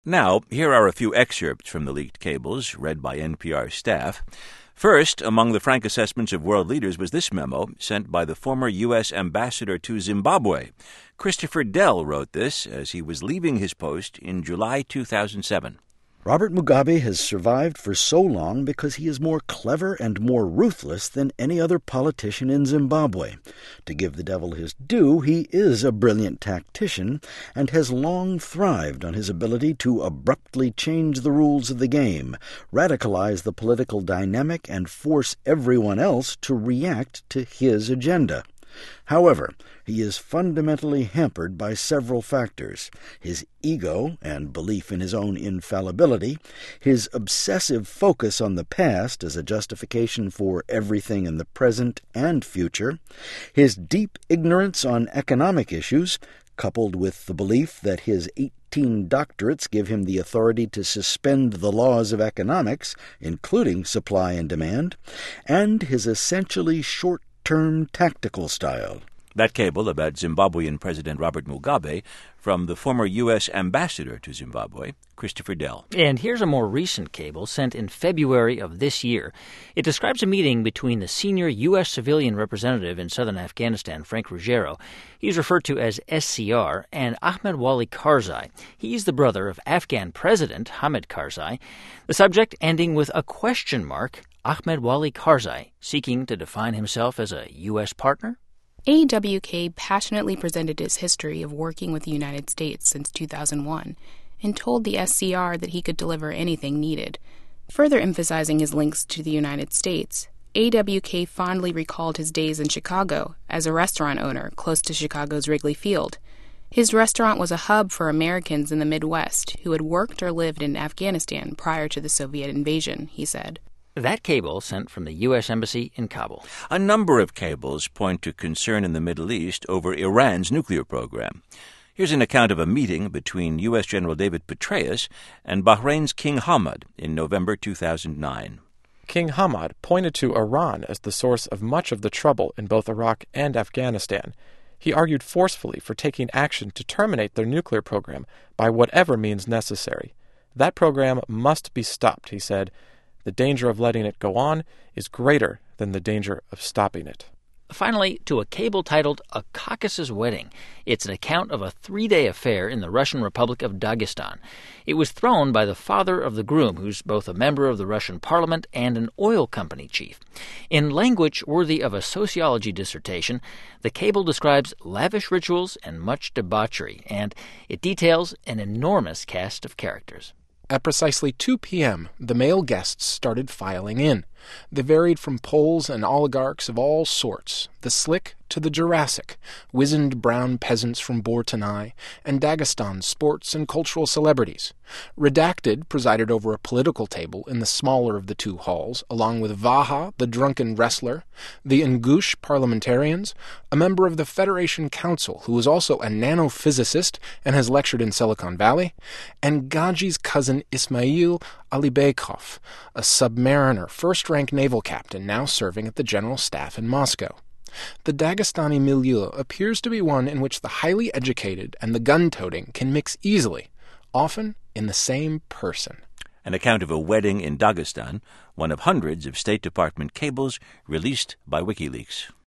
Now, here are a few excerpts from the leaked cables, read by NPR staff. First, among the frank assessments of world leaders was this memo sent by the former U.S. ambassador to Zimbabwe. Christopher Dell wrote this as he was leaving his post in July 2007. Robert Mugabe has survived for so long because he is more clever and more ruthless than any other politician in Zimbabwe. To give the devil his due, he is a brilliant tactician and has long thrived on his ability to abruptly change the rules of the game, radicalize the political dynamic, and force everyone else to react to his agenda. However, he is fundamentally hampered by several factors: his ego and belief in his own infallibility, his obsessive focus on the past as a justification for everything in the present and future, his deep ignorance on economic issues, coupled with the belief that his 18 doctorates give him the authority to suspend the laws of economics, including supply and demand, and his essentially short-term tactical style. That cable about Zimbabwean President Robert Mugabe from the former U.S. ambassador to Zimbabwe, Christopher Dell. And here's a more recent cable sent in February of this year. It describes a meeting between the senior U.S. civilian representative in southern Afghanistan, Frank Ruggiero, he's referred to as SCR, and Ahmed Wali Karzai. He's the brother of Afghan President Hamid Karzai. The subject ending with a question mark: Ahmed Wali Karzai seeking to define himself as a U.S. partner? AWK passionately presented his history of working with the United States since 2001 and told the SCR that he could deliver anything needed. Further emphasizing his links to the United States, AWK fondly recalled his days in Chicago as a restaurant owner close to Chicago's Wrigley Field. His restaurant was a hub for Americans in the Midwest who had worked or lived in Afghanistan prior to the Soviet invasion, he said. That cable sent from the U.S. Embassy in Kabul. A number of cables point to concern in the Middle East over Iran's nuclear program. Here's an account of a meeting between U.S. General David Petraeus and Bahrain's King Hamad in November 2009. King Hamad pointed to Iran as the source of much of the trouble in both Iraq and Afghanistan. He argued forcefully for taking action to terminate their nuclear program by whatever means necessary. That program must be stopped, he said. The danger of letting it go on is greater than the danger of stopping it. Finally, to a cable titled A Caucasus Wedding. It's an account of a 3-day affair in the Russian Republic of Dagestan. It was thrown by the father of the groom, who's both a member of the Russian parliament and an oil company chief. In language worthy of a sociology dissertation, the cable describes lavish rituals and much debauchery, and it details an enormous cast of characters. At precisely 2 p.m., the male guests started filing in. They varied from Poles and oligarchs of all sorts, the slick to the Jurassic, wizened brown peasants from Bortonai, and Dagestan's sports and cultural celebrities. Redacted presided over a political table in the smaller of the two halls, along with Vaha, the drunken wrestler, the Ingush parliamentarians, a member of the Federation Council who is also a nanophysicist and has lectured in Silicon Valley, and Gaji's cousin Ismail Alibeykov, a submariner first-rank naval captain now serving at the General Staff in Moscow. The Dagestani milieu appears to be one in which the highly educated and the gun-toting can mix easily, often in the same person. An account of a wedding in Dagestan, one of hundreds of State Department cables released by WikiLeaks.